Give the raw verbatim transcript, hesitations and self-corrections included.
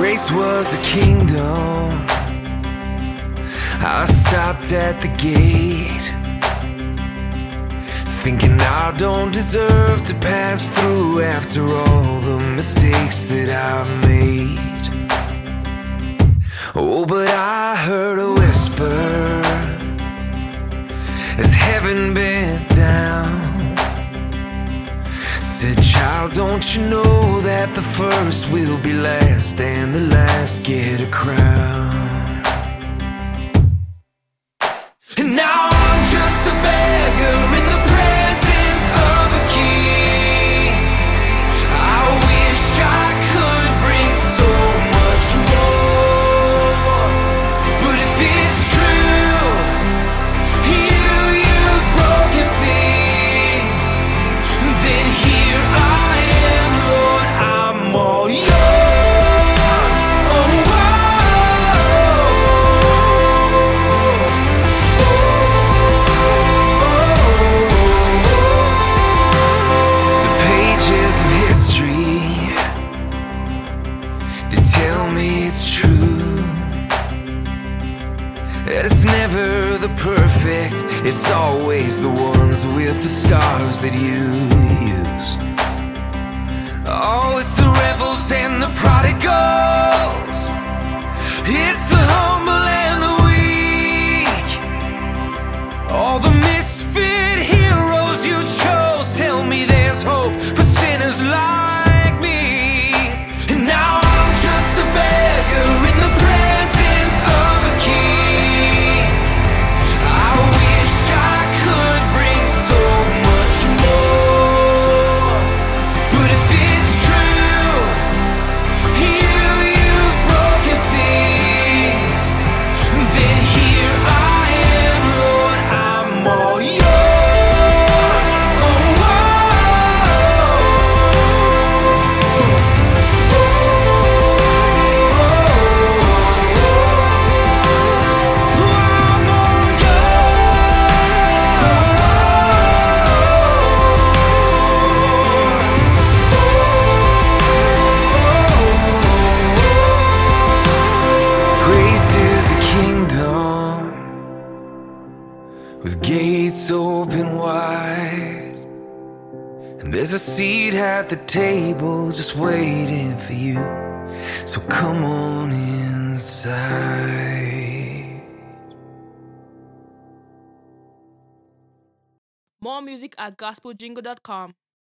Grace was a kingdom. I stopped at the gate, thinking I don't deserve to pass through after all the mistakes that I've made. Oh, but I heard a whisper as heaven bent down, said, child, don't you know that the first will be last and the last get a crown? And now I'm just a beggar in the presence of a king. I wish I could bring so much more, but if it's true, you use broken things, then here I am, Lord, I'm all yours. It's never the perfect, it's always the ones with the scars that you use. Oh, it's the rebels and the prodigals, it's the humble and the weak, all the misfit heroes you chose. Tell me there's hope for sinners like me. And now I'm just a beggar in the presence of a king. With gates open wide, and there's a seat at the table just waiting for you, so come on inside. More music at gospel jingle dot com.